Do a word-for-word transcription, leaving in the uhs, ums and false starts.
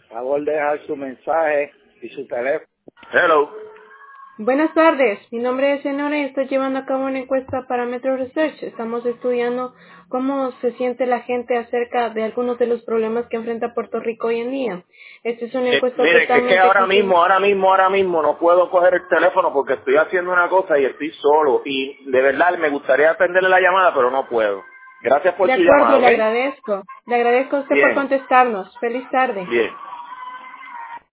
favor de dejar su mensaje y su teléfono. Hello. Buenas tardes, mi nombre es Senora y estoy llevando a cabo una encuesta para Metro Research. Estamos estudiando cómo se siente la gente acerca de algunos de los problemas que enfrenta Puerto Rico hoy en día. Esta es una Eh, encuesta mire, que es totalmente... que ahora mismo, ahora mismo, ahora mismo no puedo coger el teléfono porque estoy haciendo una cosa y estoy solo. Y de verdad me gustaría atenderle la llamada, pero no puedo. Gracias por De su acuerdo, llamada, le ¿ok? agradezco. Le agradezco a usted por Bien, contestarnos. Feliz tarde. bien.